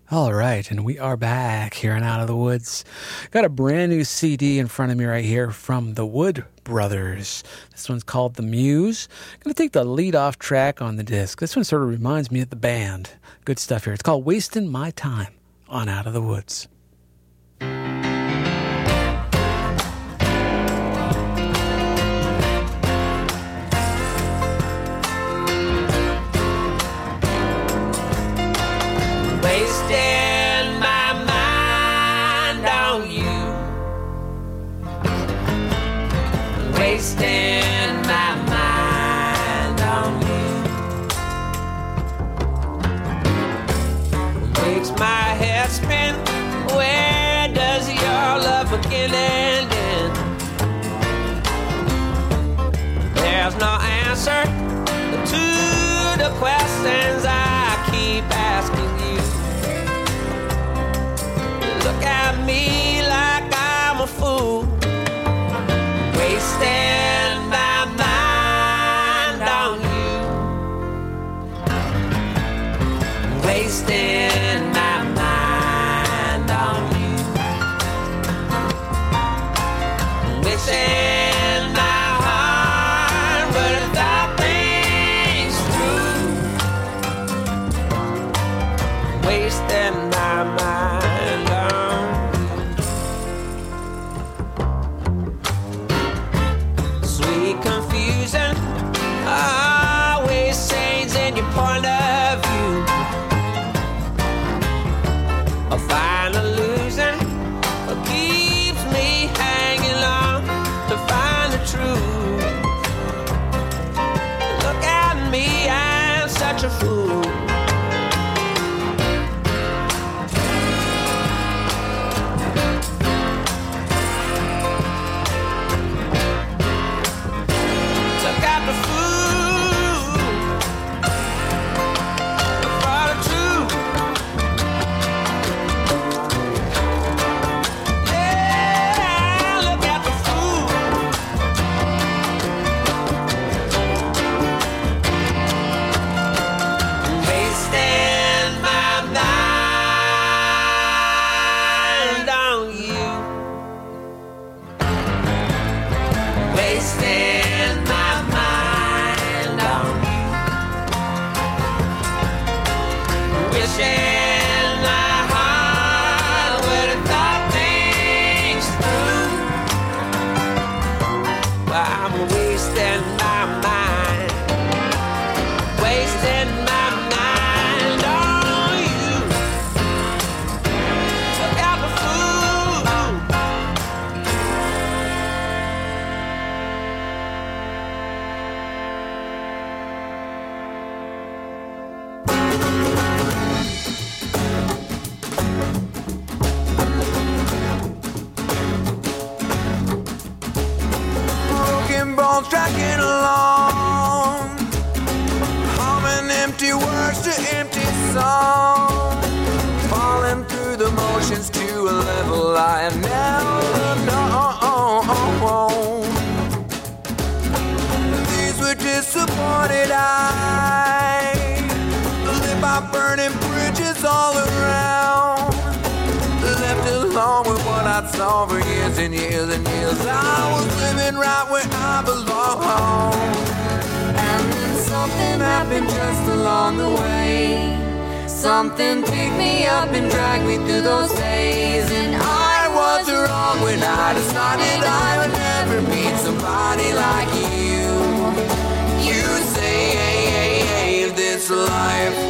All right, and we are back here on Out of the Woods. Got a brand new CD in front of me right here from the Wood Brothers. This one's called The Muse. Going to take the lead off track on the disc. This one sort of reminds me of the band. Good stuff here. It's called Wasting My Time on Out of the Woods. Wasting my mind on you. Wasting my mind on you. Makes my head spin. Where does your love begin and end? There's no answer to the questions I keep asking you. Look at me like I'm a fool, wasting my mind on you, wasting my mind on you, wishing my heart would have thought things through, wasting my mind. Always changing your point of view. A fine illusion keeps me hanging on to find the truth. Look at me, I'm such a fool. Tracking along, humming empty words to empty songs, falling through the motions to a level I have never known. These were disappointed eyes, lit by burning bridges all around, left alone with what I saw for years and years and years. I was living right where I belong. And then something happened just along the way. Something picked me up and dragged me through those days. And I was wrong when I decided I would never meet somebody like you. You say, hey, hey, hey, this life.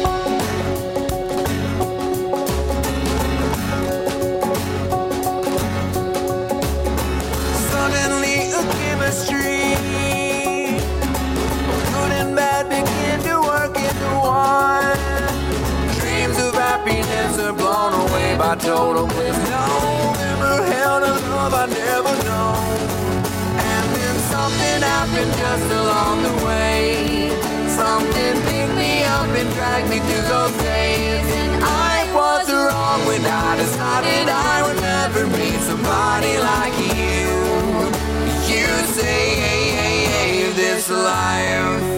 Good and bad begin to work into one. Dreams of happiness are blown away by total bliss. No, never held a love I never known. And then something happened just along the way. Something picked me up and dragged me through those days. And I was wrong when I decided I would never meet somebody like you. You say, hey, hey, hey, this life.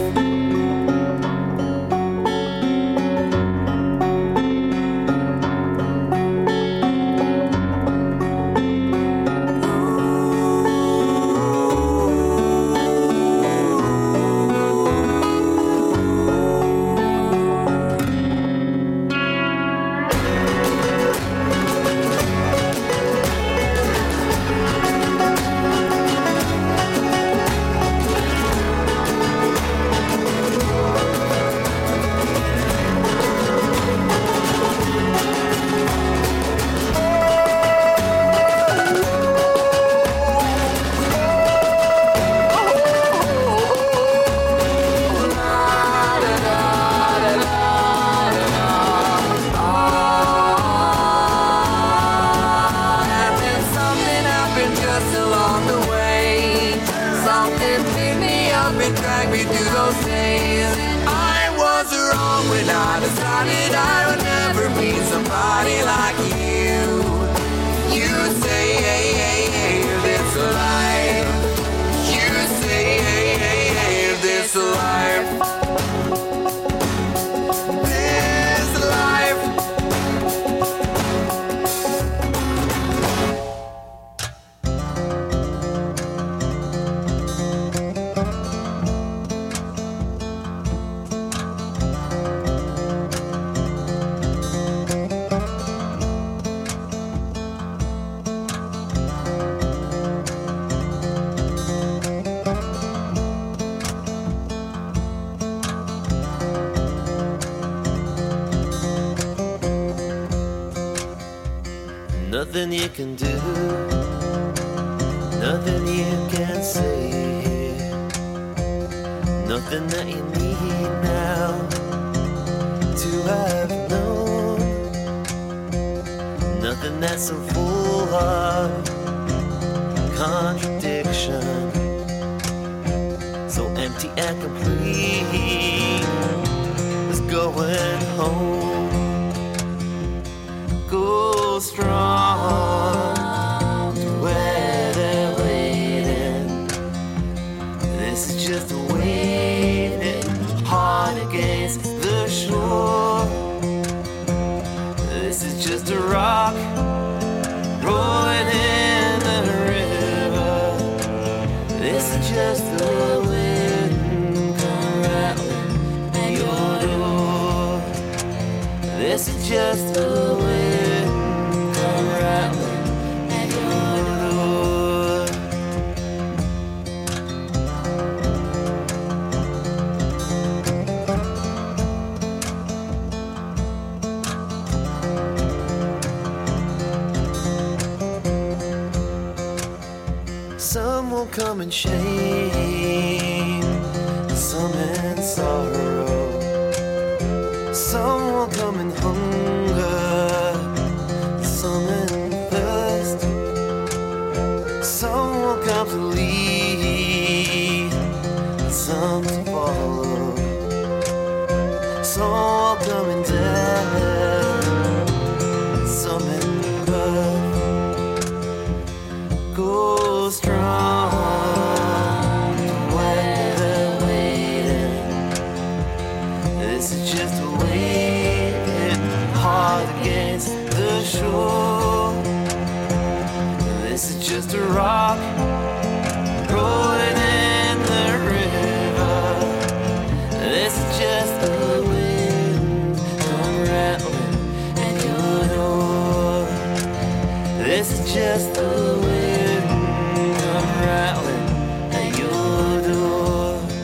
those days. I was wrong when I decided I would never be somebody like you. You say, hey, hey, hey, this life. You say, hey, hey, hey, this life. This life. Nothing you can do, nothing you can say, nothing that you need now to have known, nothing that's so full of contradiction, so empty and complete, is going home. Go strong to where they're waiting. This is just a wave hard against the shore. This is just a rock rolling in the river. This is just the wind come rattling at your door. This is just the wind. Some will come in shame, some in sorrow, some will come in hunger, some in thirst, some will come to lead, some to follow, some will come in death, some in birth. Go strong where they're waiting. This is just a wave hard against the shore. This is just a rock rolling in the river. This is just the wind come rattling at your door. This is just the wind rattling at your door.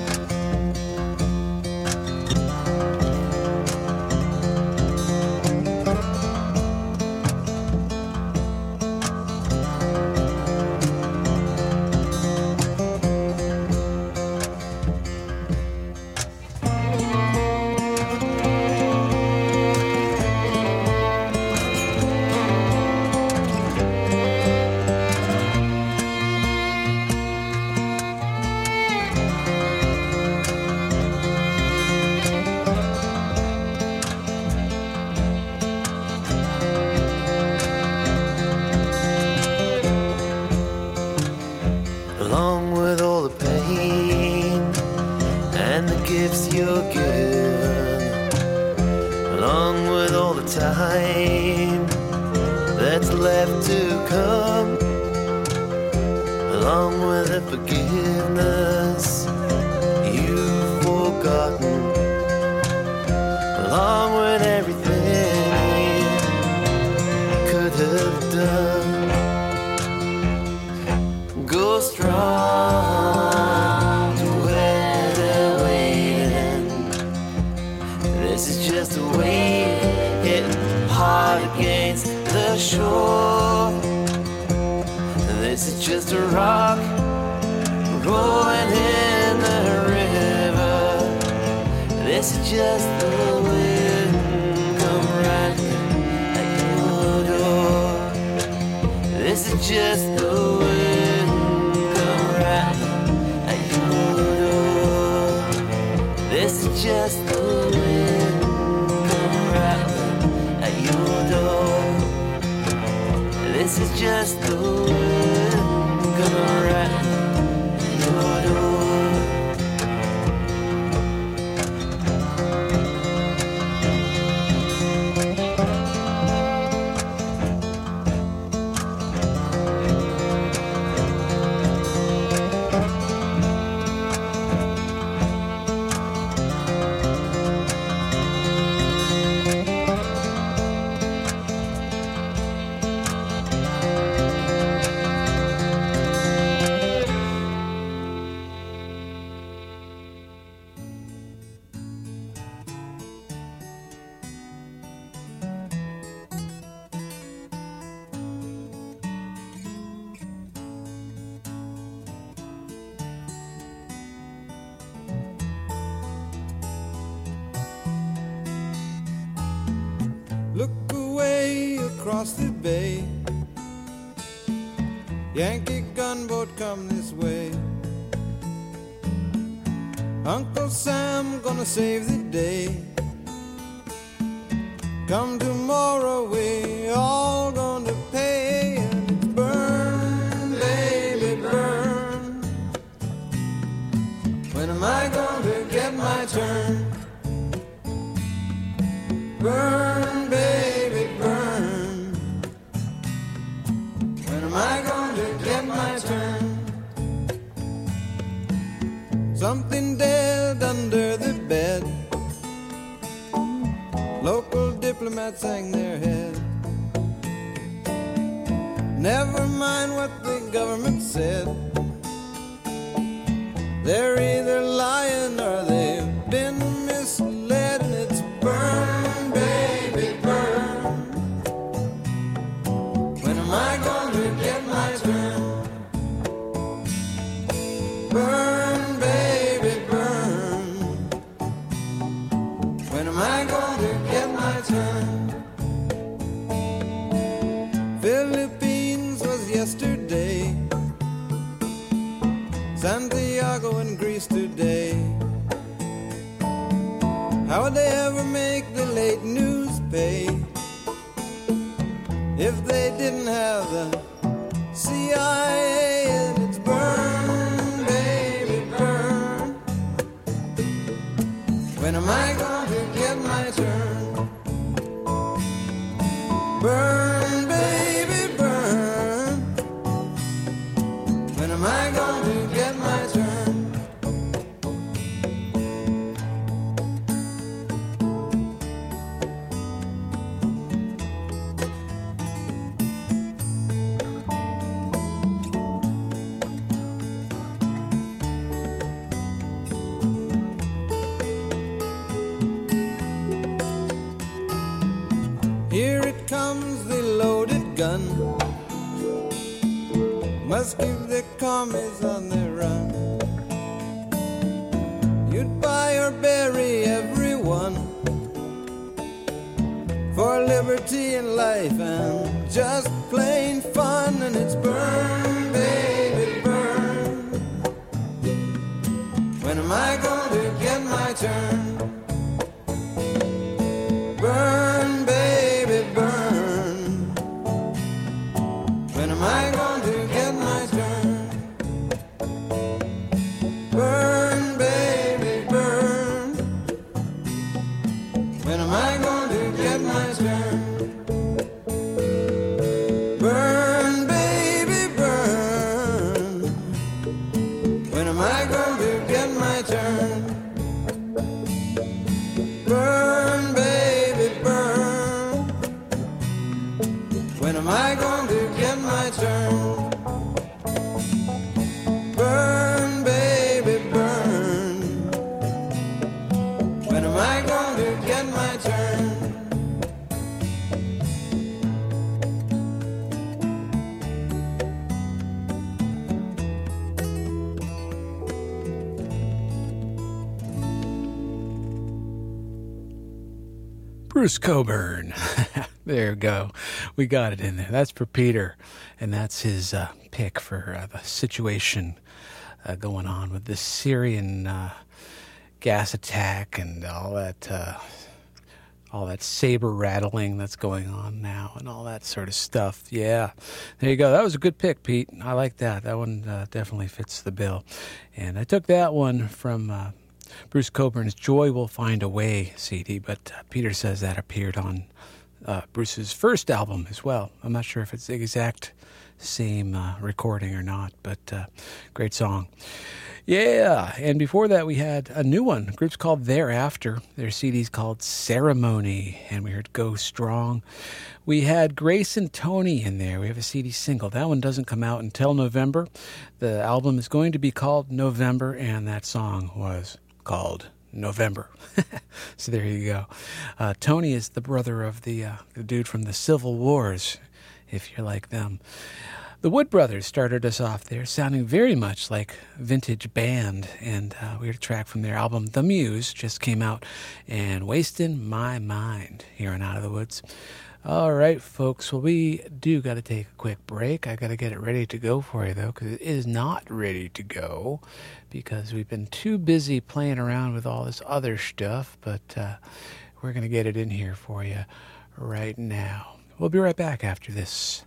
Along with all the pain and the gifts you're given, along with all the time that's left to come, along with the forgiveness you've forgotten, along with everything you could have done. Go strong to where they're waiting. This is just a wave hitting hard against the shore. This is just a rock rolling in the river. This is just the wind come rattling at your door. This is just the wind come rattling at your door. This is just the wind gonna rattle your door. Look away across the bay. Yankee gunboat come this way. Uncle Sam gonna save the day. Come tomorrow we all gonna pay. And it's burn, baby, burn. When am I gonna get my turn? Burn, baby, burn. When am I going to get my turn? Something dead under the bed. Local diplomats hang their head. Never mind what the government said. They're either lying or they've been misled. And it's burn, baby, burn. When am I going to get my turn? Burn, baby, burn. When am I going to get my turn? Philippines was yesterday. Santiago in Greece today. How would they ever make the late news pay if they didn't have the CIA? And it's burn, baby, burn. When am I going to get my turn? Burn, baby, burn. When am I going to get my turn? Here it comes, the loaded gun. Must keep the commies on the run. You'd buy or bury everyone for liberty and life and just plain fun. And it's burn, baby, burn. When am I going to get my turn? Burn, baby, burn. When am I going to get my turn? Burn, baby, burn. When am I going to get my turn? Burn, baby, burn. When am I going to get my turn? Burn, baby, burn. When am I going to get my turn? Burn, baby, burn. When am I going to get my turn? Bruce Coburn. There we go. We got it in there. That's for Peter. And that's his pick for the situation going on with this Syrian gas attack and all all that saber rattling that's going on now and all that sort of stuff. Yeah, there you go. That was a good pick, Pete. I like that. That one definitely fits the bill. And I took that one from Bruce Coburn's Joy Will Find a Way CD, but Peter says that appeared on Bruce's first album as well. I'm not sure if it's the exact same recording or not, but great song. Yeah, and before that we had a new one. The group's called Thereafter. Their CD's called Ceremony, and we heard Go Strong. We had Grace and Tony in there. We have a CD single. That one doesn't come out until November. The album is going to be called November, and that song was called November. So there you go. Tony is the brother of the dude from the Civil Wars, if you're like them. The Wood Brothers started us off there, sounding very much like vintage band, and we heard a track from their album The Muse, just came out, and Wasting My Mind here on Out of the Woods. All right, folks, well, we do got to take a quick break. I got to get it ready to go for you, though, because it is not ready to go, because we've been too busy playing around with all this other stuff, but we're going to get it in here for you right now. We'll be right back after this.